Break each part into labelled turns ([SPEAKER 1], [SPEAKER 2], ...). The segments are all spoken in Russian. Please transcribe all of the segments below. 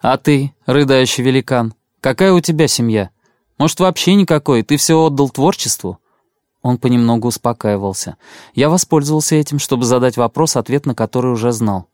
[SPEAKER 1] «А ты, рыдающий великан, какая у тебя семья? Может, вообще никакой, ты все отдал творчеству?» Он понемногу успокаивался. Я воспользовался этим, чтобы задать вопрос, ответ на который уже знал.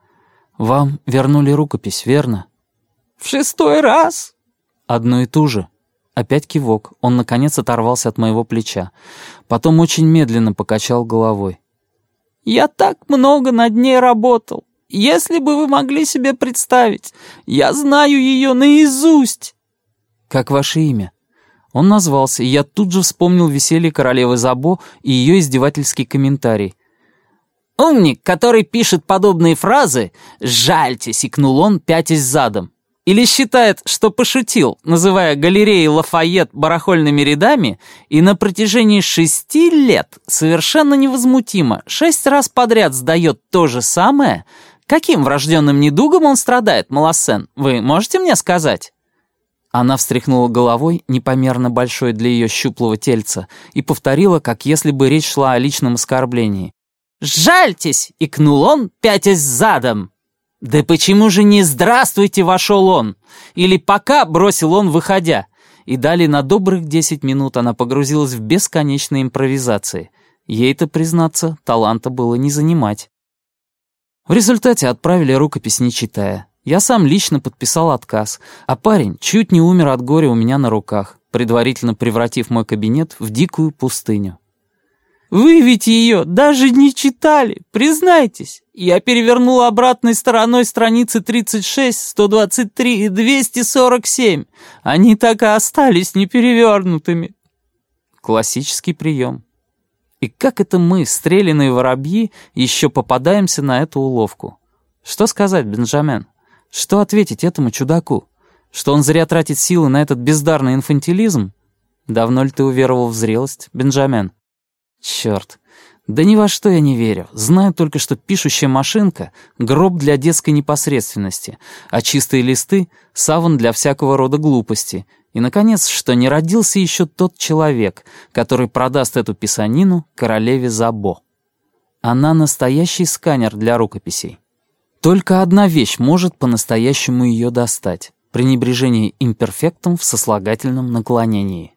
[SPEAKER 1] «Вам вернули рукопись, верно?»
[SPEAKER 2] «В 6-й раз?»
[SPEAKER 1] «Одну и ту же». Опять кивок. Он, наконец, оторвался от моего плеча. Потом очень медленно покачал головой.
[SPEAKER 2] «Я так много над ней работал. Если бы вы могли себе представить, я знаю ее наизусть».
[SPEAKER 1] «Как ваше имя?» Он назвался, и я тут же вспомнил веселье королевы Забо и ее издевательский комментарий.
[SPEAKER 2] «Умник, который пишет подобные фразы, жальте», — сикнул он, пятясь задом. Или считает, что пошутил, называя галереи Лафайет барахольными рядами, и на протяжении 6 лет совершенно невозмутимо 6 раз подряд сдает то же самое? Каким врожденным недугом он страдает, Малассен, вы можете мне сказать?»
[SPEAKER 1] Она встряхнула головой, непомерно большой для ее щуплого тельца, и повторила, как если бы речь шла о личном оскорблении.
[SPEAKER 2] «Жальтесь!» — икнул он, пятясь задом. «Да почему же не «здравствуйте» вошел он?» Или «пока» бросил он, выходя?
[SPEAKER 1] И далее на добрых 10 минут она погрузилась в бесконечные импровизации. Ей-то, признаться, таланта было не занимать. В результате отправили рукопись, не читая. Я сам лично подписал отказ, а парень чуть не умер от горя у меня на руках, предварительно превратив мой кабинет в дикую пустыню.
[SPEAKER 2] «Вы ведь ее даже не читали, признайтесь. Я перевернул обратной стороной страницы 36, 123 и 247. Они так и остались неперевернутыми».
[SPEAKER 1] Классический прием. И как это мы, стреляные воробьи, еще попадаемся на эту уловку? Что сказать, Бенджамен? Что ответить этому чудаку? Что он зря тратит силы на этот бездарный инфантилизм? Давно ли ты уверовал в зрелость, Бенджамен? Черт, да ни во что я не верю. Знаю только, что пишущая машинка — гроб для детской непосредственности, а чистые листы — саван для всякого рода глупости. И, наконец, что не родился еще тот человек, который продаст эту писанину королеве Забо. Она настоящий сканер для рукописей. Только одна вещь может по-настоящему ее достать — пренебрежение имперфектом в сослагательном наклонении.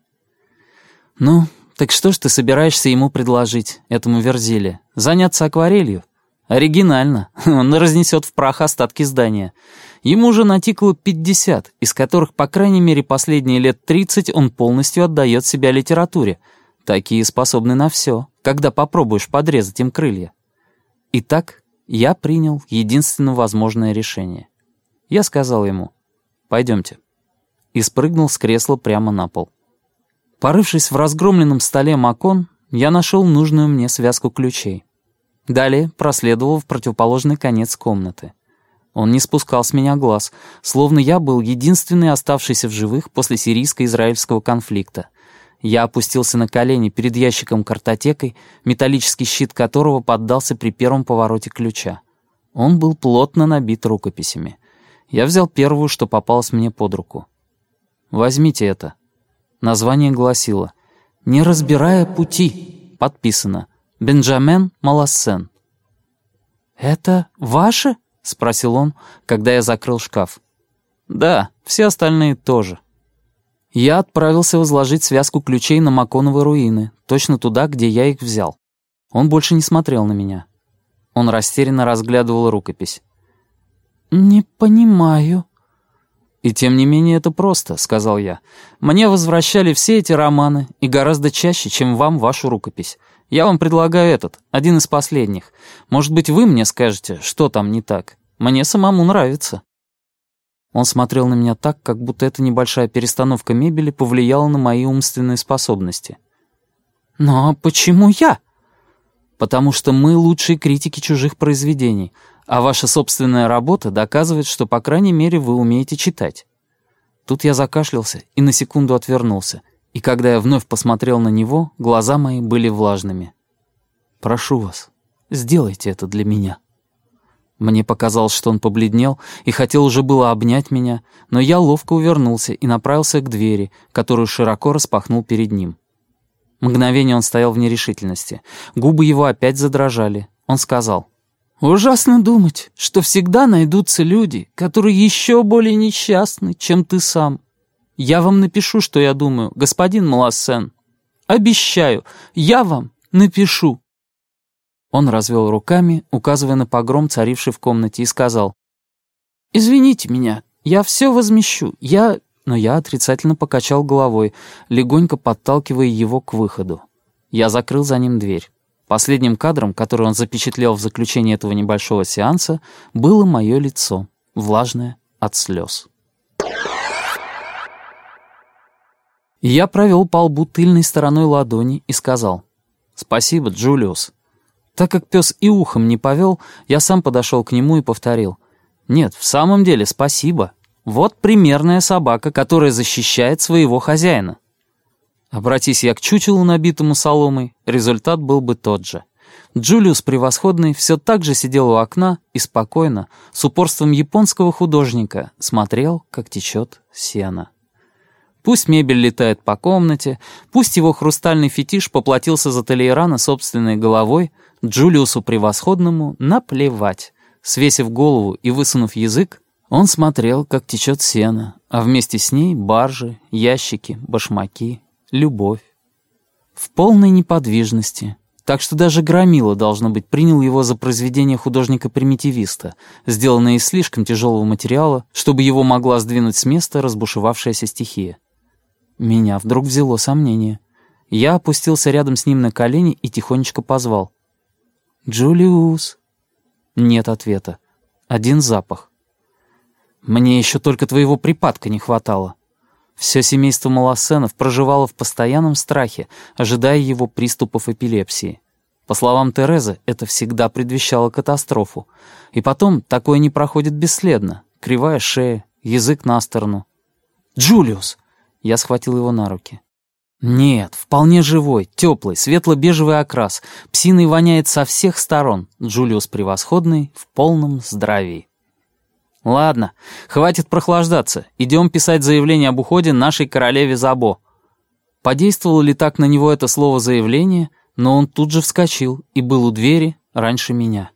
[SPEAKER 1] Ну, так что ж ты собираешься ему предложить, этому Верзиле? Заняться акварелью? Оригинально. Он разнесет в прах остатки здания. Ему уже натикало 50, из которых, по крайней мере, последние лет 30 он полностью отдает себя литературе. Такие способны на все, когда попробуешь подрезать им крылья. Итак, я принял единственно возможное решение. Я сказал ему: «Пойдемте», и спрыгнул с кресла прямо на пол. Порывшись в разгромленном столе Макон, я нашел нужную мне связку ключей. Далее проследовал в противоположный конец комнаты. Он не спускал с меня глаз, словно я был единственный оставшийся в живых после сирийско-израильского конфликта. Я опустился на колени перед ящиком-картотекой, металлический щит которого поддался при первом повороте ключа. Он был плотно набит рукописями. Я взял первую, что попалось мне под руку. «Возьмите это». Название гласило «Не разбирая пути». Подписано «Бенджамен Малассен». «Это ваше?» — спросил он, когда я закрыл шкаф. «Да, все остальные тоже». Я отправился возложить связку ключей на Маконовы руины, точно туда, где я их взял. Он больше не смотрел на меня. Он растерянно разглядывал рукопись. «Не понимаю». «И тем не менее это просто», — сказал я. «Мне возвращали все эти романы, и гораздо чаще, чем вам вашу рукопись. Я вам предлагаю этот, один из последних. Может быть, вы мне скажете, что там не так. Мне самому нравится». Он смотрел на меня так, как будто эта небольшая перестановка мебели повлияла на мои умственные способности. «Но почему я?» «Потому что мы лучшие критики чужих произведений, а ваша собственная работа доказывает, что, по крайней мере, вы умеете читать». Тут я закашлялся и на секунду отвернулся, и когда я вновь посмотрел на него, глаза мои были влажными. «Прошу вас, сделайте это для меня». Мне показалось, что он побледнел и хотел уже было обнять меня, но я ловко увернулся и направился к двери, которую широко распахнул перед ним. Мгновение он стоял в нерешительности. Губы его опять задрожали. Он сказал: Ужасно думать, что всегда найдутся люди, которые еще более несчастны, чем ты сам. Я вам напишу, что я думаю, господин Малассен. Обещаю, я вам напишу». Он развел руками, указывая на погром, царивший в комнате, и сказал: «Извините меня, я все возмещу, Но я отрицательно покачал головой, легонько подталкивая его к выходу. Я закрыл за ним дверь. Последним кадром, который он запечатлел в заключении этого небольшого сеанса, было мое лицо, влажное от слез. Я провел по лбу тыльной стороной ладони и сказал: «Спасибо, Джулиус». Так как пес и ухом не повел, я сам подошел к нему и повторил: «Нет, в самом деле спасибо. Вот примерная собака, которая защищает своего хозяина». Обратись я к чучелу, набитому соломой, результат был бы тот же. Джулиус Превосходный все так же сидел у окна и спокойно, с упорством японского художника, смотрел, как течет сено. Пусть мебель летает по комнате, пусть его хрустальный фетиш поплатился за Толейрана собственной головой, Джулиусу Превосходному наплевать. Свесив голову и высунув язык, он смотрел, как течет сено, а вместе с ней баржи, ящики, башмаки, любовь. В полной неподвижности, так что даже Громила, должно быть, принял его за произведение художника-примитивиста, сделанное из слишком тяжелого материала, чтобы его могла сдвинуть с места разбушевавшаяся стихия. Меня вдруг взяло сомнение. Я опустился рядом с ним на колени и тихонечко позвал: «Джулиус». Нет ответа. Один запах. Мне еще только твоего припадка не хватало. Все семейство Малассенов проживало в постоянном страхе, ожидая его приступов эпилепсии. По словам Терезы, это всегда предвещало катастрофу. И потом такое не проходит бесследно. Кривая шея, язык на сторону. «Джулиус!» Я схватил его на руки. «Нет, вполне живой, теплый, светло-бежевый окрас. Псиной воняет со всех сторон. Джулиус Превосходный в полном здравии». «Ладно, хватит прохлаждаться. Идем писать заявление об уходе нашей королеве Забо». Подействовало ли так на него это слово «заявление», но он тут же вскочил и был у двери раньше меня.